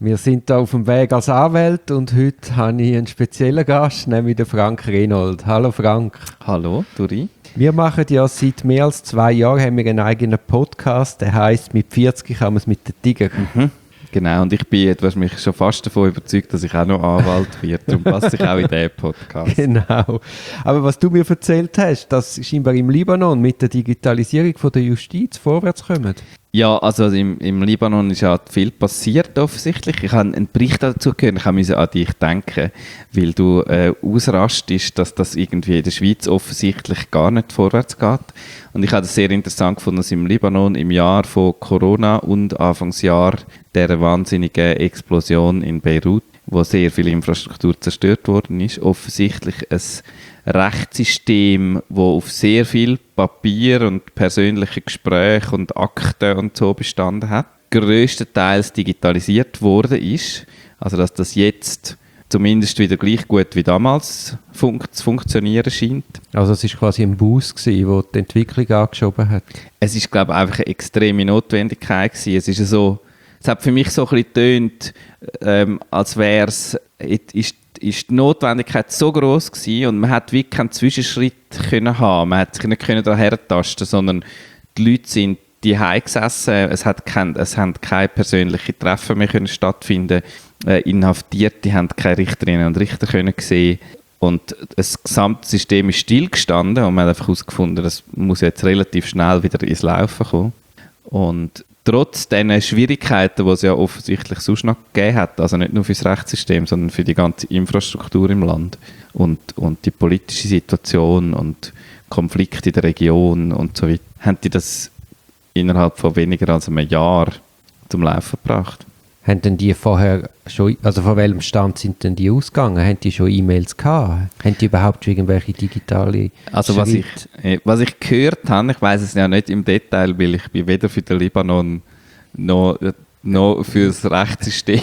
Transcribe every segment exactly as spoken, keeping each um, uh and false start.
Wir sind hier auf dem Weg als Anwalt und heute habe ich einen speziellen Gast, nämlich den Frank Renold. Hallo Frank. Hallo, Duri. Wir machen ja seit mehr als zwei Jahren haben wir einen eigenen Podcast, der heisst «Mit vierzig kann man es mit den Tigern». Mhm. Genau, und ich bin, du hast mich schon fast davon überzeugt, dass ich auch noch Anwalt werde. Darum passe ich auch in diesen Podcast. Genau. Aber was du mir erzählt hast, dass scheinbar im Libanon mit der Digitalisierung von der Justiz vorwärts kommt. Ja, also im, im Libanon ist ja viel passiert offensichtlich. Ich habe einen Bericht dazu gehört, ich musste an dich denken, weil du äh, ausrastest, dass das irgendwie in der Schweiz offensichtlich gar nicht vorwärts geht. Und ich habe es sehr interessant gefunden, dass im Libanon im Jahr von Corona und Anfangsjahr der wahnsinnigen Explosion in Beirut, wo sehr viel Infrastruktur zerstört worden ist, offensichtlich ein Rechtssystem, das auf sehr viel Papier und persönliche Gespräche und Akten und so bestanden hat, grösstenteils digitalisiert worden ist. Also dass das jetzt zumindest wieder gleich gut wie damals fun- zu funktionieren scheint. Also es war quasi ein Boost, der die Entwicklung angeschoben hat. Es ist, glaube ich, einfach eine extreme Notwendigkeit gewesen. Es ist so, es hat für mich so ein bisschen getönt, ähm, als wäre es, ist ist die Notwendigkeit so gross gewesen und man hat wirklich keinen Zwischenschritt können haben. Man hat sich nicht können daran hertasten, sondern die Leute sind die gesessen. Es hat kein, es haben keine persönlichen Treffen mehr können stattfinden. Äh, Inhaftierte haben keine Richterinnen und Richter können sehen. Und das gesamte System ist stillgestanden und man hat einfach herausgefunden, das muss jetzt relativ schnell wieder ins Laufen kommen. Und trotz diesen Schwierigkeiten, die es ja offensichtlich sonst noch gegeben hat, also nicht nur für das Rechtssystem, sondern für die ganze Infrastruktur im Land und, und die politische Situation und Konflikte in der Region und so weiter, haben die das innerhalb von weniger als einem Jahr zum Laufen gebracht. Haben denn die vorher schon, also von welchem Stand sind denn die ausgegangen? Haben die schon E-Mails gehabt? Haben die überhaupt schon irgendwelche digitale Also was ich, was ich gehört habe, ich weiß es ja nicht im Detail, weil ich bin weder für den Libanon noch, noch für das Rechtssystem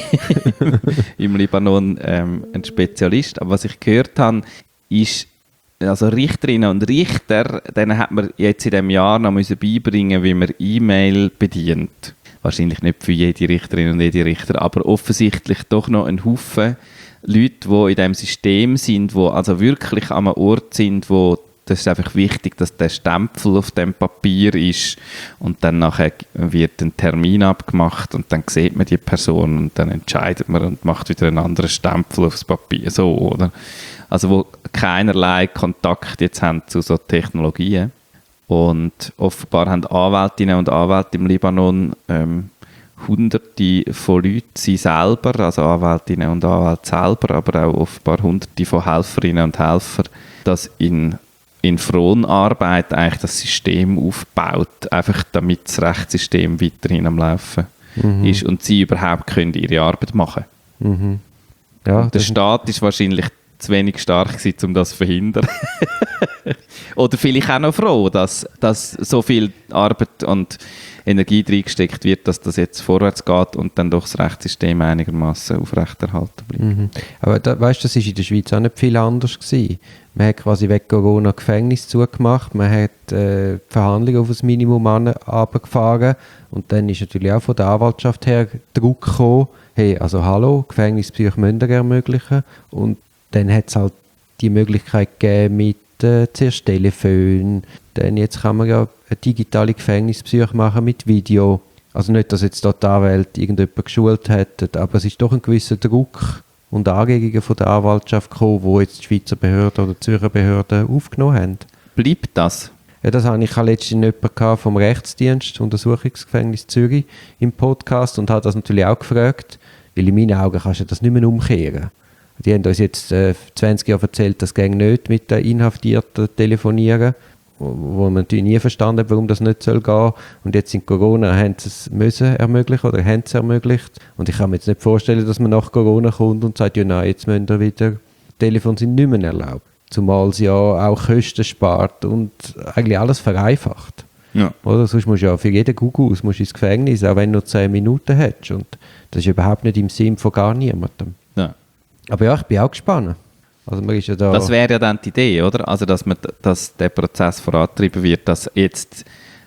im Libanon ähm, ein Spezialist. Aber was ich gehört habe, ist, also Richterinnen und Richter, denen hat man jetzt in diesem Jahr noch müssen beibringen, wie man E-Mail bedient. Wahrscheinlich nicht für jede Richterin und jede Richter, aber offensichtlich doch noch ein Haufen Leute, die in diesem System sind, die also wirklich an einem Ort sind, wo das ist einfach wichtig, dass der Stempel auf dem Papier ist und dann nachher wird ein Termin abgemacht und dann sieht man die Person und dann entscheidet man und macht wieder einen anderen Stempel aufs Papier, so, oder? Also wo keinerlei Kontakt jetzt haben zu so Technologien. Und offenbar haben Anwältinnen und Anwälte im Libanon ähm, Hunderte von Leuten, sie selber, also Anwältinnen und Anwälte selber, aber auch offenbar Hunderte von Helferinnen und Helfern, das in, in Fronarbeit eigentlich das System aufbaut, einfach damit das Rechtssystem weiterhin am Laufen mhm. ist und sie überhaupt können ihre Arbeit machen mhm. Ja, der Staat ist wahrscheinlich zu wenig stark gewesen, um das zu verhindern. Oder vielleicht auch noch froh, dass, dass so viel Arbeit und Energie reingesteckt wird, dass das jetzt vorwärts geht und dann doch das Rechtssystem einigermaßen aufrechterhalten bleibt. Mhm. Aber da, weißt, das war in der Schweiz auch nicht viel anders gewesen. Man hat quasi wegen Corona Gefängnis zugemacht, man hat äh, Verhandlungen auf das Minimum runtergefahren und dann ist natürlich auch von der Anwaltschaft her Druck gekommen, hey, also hallo, Gefängnispsych müssen wir ermöglichen. Und dann hat es halt die Möglichkeit gegeben mit äh, zuerst Telefon, dann jetzt kann man ja eine digitale Gefängnispsych machen mit Video. Also nicht, dass jetzt dort die Anwälte irgendjemand geschult hätten, aber es ist doch ein gewisser Druck und Anregungen von der Anwaltschaft gekommen, die jetzt die Schweizer Behörden oder die Zürcher Behörden aufgenommen haben. Bleibt das? Ja, das habe ich letztens jemanden vom Rechtsdienst, Untersuchungsgefängnis Zürich, im Podcast und habe das natürlich auch gefragt, weil in meinen Augen kannst du das nicht mehr umkehren. Die haben uns jetzt äh, zwanzig Jahre erzählt, das ging nicht mit den Inhaftierten telefonieren, wo, wo man natürlich nie verstanden hat, warum das nicht soll gehen. Und jetzt in Corona haben sie es müssen ermöglichen oder haben es ermöglicht. Und ich kann mir jetzt nicht vorstellen, dass man nach Corona kommt und sagt, ja nein, jetzt müssen wir wieder, Telefone sind nicht mehr erlaubt. Zumal sie ja auch Kosten spart und eigentlich alles vereinfacht. Ja. Oder? Sonst musst du ja für jeden Gugus musst du ins Gefängnis, auch wenn du nur zehn Minuten hättest. Und das ist überhaupt nicht im Sinn von gar niemandem. Ja. Aber ja, ich bin auch gespannt. Also man ist ja da. Das wäre ja dann die Idee, oder? Also dass, man, dass der Prozess vorangetrieben wird, dass jetzt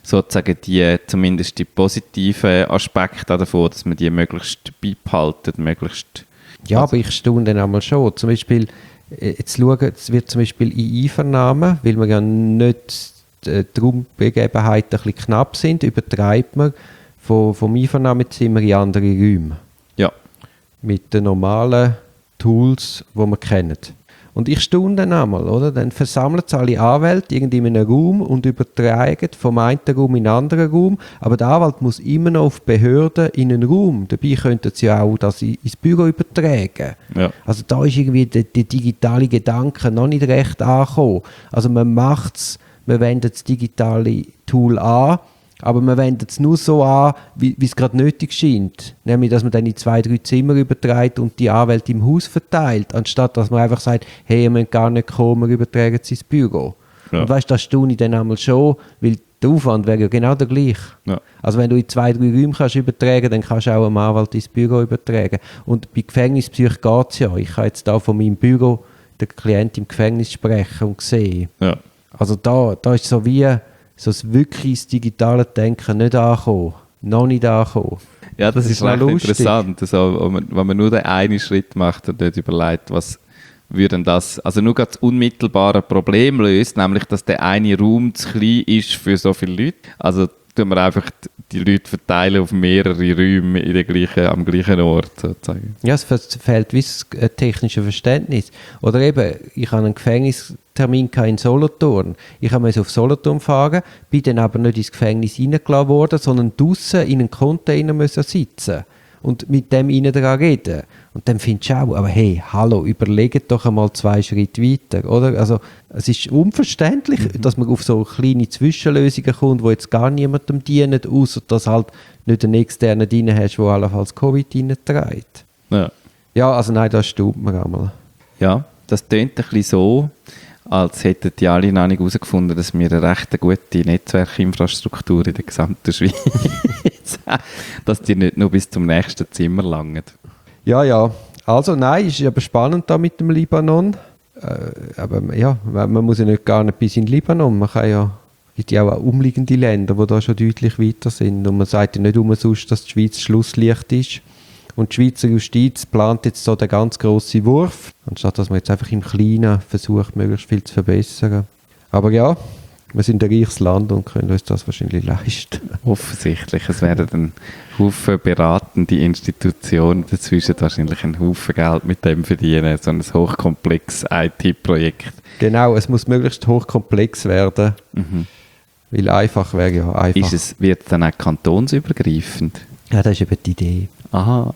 sozusagen die, zumindest die positiven Aspekte davon, dass man die möglichst beibehalten, möglichst... Ja, aber ich staune dann einmal schon. Zum Beispiel, jetzt schauen, es wird zum Beispiel in Einvernahmen, weil wir ja nicht die Raumbegebenheiten ein bisschen knapp sind, übertreibt man vom, vom Einvernahmezimmer in andere Räume. Ja. Mit den normalen Tools, die wir kennen. Und ich staune dann einmal, oder? Dann versammeln sie alle Anwälte irgendwie in einem Raum und übertragen vom einen Raum in den anderen Raum. Aber der Anwalt muss immer noch auf Behörden in einen Raum. Dabei könnten sie ja auch das ins Büro übertragen. Ja. Also da ist irgendwie der, der digitale Gedanke noch nicht recht angekommen. Also man macht es, man wendet das digitale Tool an, aber man wendet es nur so an, wie es gerade nötig scheint. Nämlich, dass man dann in zwei, drei Zimmer überträgt und die Anwälte im Haus verteilt, anstatt dass man einfach sagt, hey, ihr müsst gar nicht kommen, wir übertragen es ins Büro. Ja. Und weißt du, das staune ich dann einmal schon, weil der Aufwand wäre ja genau der gleiche. Ja. Also wenn du in zwei, drei Räume kannst übertragen, dann kannst du auch einem Anwalt ins Büro übertragen. Und bei Gefängnispsych geht es ja. Ich kann jetzt da von meinem Büro den Klient im Gefängnis sprechen und sehen. Ja. Also da, da ist so wie so das wirklich das digitale Denken nicht angekommen. Noch nicht angekommen. Ja, das, das ist, ist recht lustig. Interessant. Also, wenn, man, wenn man nur den einen Schritt macht und nicht überlegt, was würde das, also nur das unmittelbare Problem löst, nämlich, dass der eine Raum zu klein ist für so viele Leute. Also tun wir einfach die Leute verteilen auf mehrere Räume in der gleichen, am gleichen Ort sozusagen. Ja, es fehlt wie das technische Verständnis. Oder eben, ich habe einen Gefängnistermin in Solothurn. Ich musste auf Solothurn fahren, bin dann aber nicht ins Gefängnis reingelassen worden, sondern draussen in einen Container müssen sitzen und mit dem innen dran reden. Und dann findest du auch, aber hey, hallo, überlegt doch einmal zwei Schritte weiter, oder? Also, es ist unverständlich, mhm. dass man auf so kleine Zwischenlösungen kommt, die jetzt gar niemandem dienen, außer dass halt nicht einen externen drin hast, der allenfalls Covid reinträgt. Ja. Ja, also nein, das stimmt mir einmal. Ja, das tönt ein bisschen so, als hätten die alle noch nicht herausgefunden, dass wir eine recht gute Netzwerkinfrastruktur in der gesamten Schweiz haben. Dass die nicht nur bis zum nächsten Zimmer langen. Ja, ja. Also nein, ist aber spannend da mit dem Libanon. Äh, aber ja, man muss ja nicht gar nicht bis in den Libanon. Man kann ja, es gibt ja auch umliegende Länder, die da schon deutlich weiter sind. Und man sagt ja nicht umsonst, dass die Schweiz Schlusslicht ist. Und die Schweizer Justiz plant jetzt so den ganz grossen Wurf, anstatt dass man jetzt einfach im Kleinen versucht, möglichst viel zu verbessern. Aber ja, wir sind ein reiches Land und können uns das wahrscheinlich leisten. Offensichtlich. Es werden ein Haufen beratende Institutionen dazwischen wahrscheinlich einen Haufen Geld mit dem verdienen. So ein hochkomplexes I T-Projekt. Genau, es muss möglichst hochkomplex werden. Mhm. Weil einfach wäre ja einfach. Ist es, wird es dann auch kantonsübergreifend? Ja, das ist eben die Idee. Aha.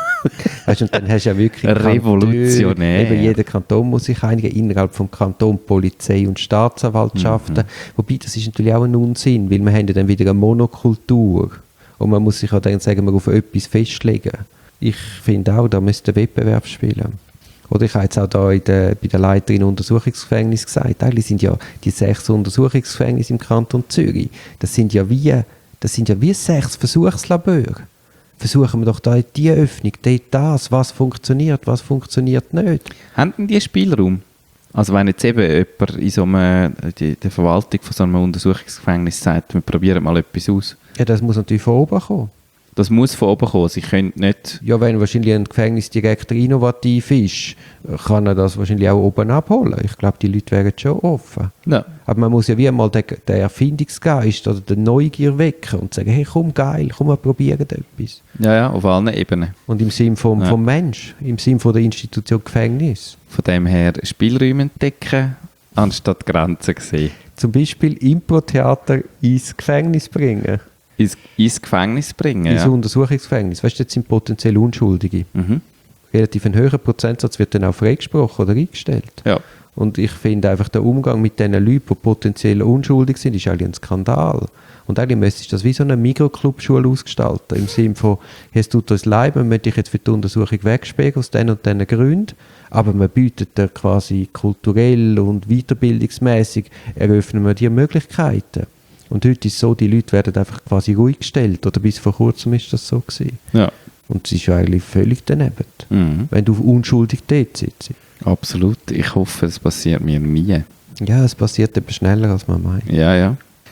Weißt, und dann hast du ja wirklich revolutionär. Eben jeder Kanton muss sich einigen, innerhalb vom Kanton Polizei und Staatsanwaltschaften. Mhm. Wobei, das ist natürlich auch ein Unsinn, weil wir haben ja dann wieder eine Monokultur. Und man muss sich auch dann, sagen wir, auf etwas festlegen. Ich finde auch, da müsste der Wettbewerb spielen. Oder ich habe jetzt auch da in der, bei der Leiterin Untersuchungsgefängnis gesagt, eigentlich sind ja die sechs Untersuchungsgefängnisse im Kanton Zürich, das sind ja wie, das sind ja wie sechs Versuchslabore. Versuchen wir doch da die Öffnung, dort das, was funktioniert, was funktioniert nicht. Haben denn die Spielraum? Also wenn jetzt eben jemand in so einem, die, der Verwaltung von so einem Untersuchungsgefängnis sagt, wir probieren mal etwas aus. Ja, das muss natürlich von oben kommen. Das muss von oben kommen, sie können nicht... Ja, wenn wahrscheinlich ein Gefängnisdirektor innovativ ist, kann er das wahrscheinlich auch oben abholen. Ich glaube, die Leute wären schon offen. Ja. Aber man muss ja wie einmal den, den Erfindungsgeist oder den Neugier wecken und sagen, hey, komm, geil, komm, wir probieren etwas. Ja, ja, auf allen Ebenen. Und im Sinn vom, ja. vom Mensch, im Sinn von der Institution Gefängnis. Von dem her Spielräume entdecken, anstatt Grenzen sehen. Zum Beispiel Impro-Theater ins Gefängnis bringen. Ins, ins Gefängnis bringen, Ins ja. Untersuchungsgefängnis. Weißt du, jetzt sind potenziell Unschuldige. Mhm. Relativ ein höherer Prozentsatz wird dann auch freigesprochen oder eingestellt. Ja. Und ich finde einfach, der Umgang mit diesen Leuten, die potenziell unschuldig sind, ist eigentlich ein Skandal. Und eigentlich müsste das wie so eine Mikroclub-Schule ausgestalten. Im Sinne von, hey, es tut uns leid, wir möchten dich jetzt für die Untersuchung wegsperren aus diesen und diesen Gründen. Aber man bietet dir quasi kulturell und weiterbildungsmäßig, eröffnen wir dir Möglichkeiten. Und heute ist es so, die Leute werden einfach quasi ruhig gestellt. Oder bis vor kurzem ist das so gewesen. Ja. Und es ist ja eigentlich völlig daneben, mhm. wenn du unschuldig dort sitzt. Absolut. Ich hoffe, es passiert mir nie. Ja, es passiert eben schneller, als man meint. Ja, ja.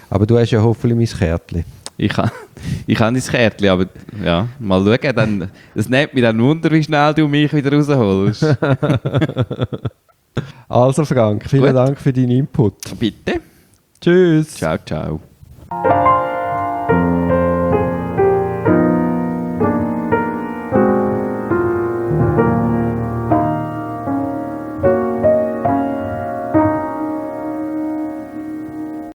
Aber du hast ja hoffentlich mein Kärtchen. Ich habe ich ha dein Kärtchen, aber ja, mal schauen. Dann, es nimmt mich dann Wunder, wie schnell du mich wieder rausholst. Also Frank, vielen Gut. Dank für deinen Input. Bitte. Tschüss. Ciao, ciao.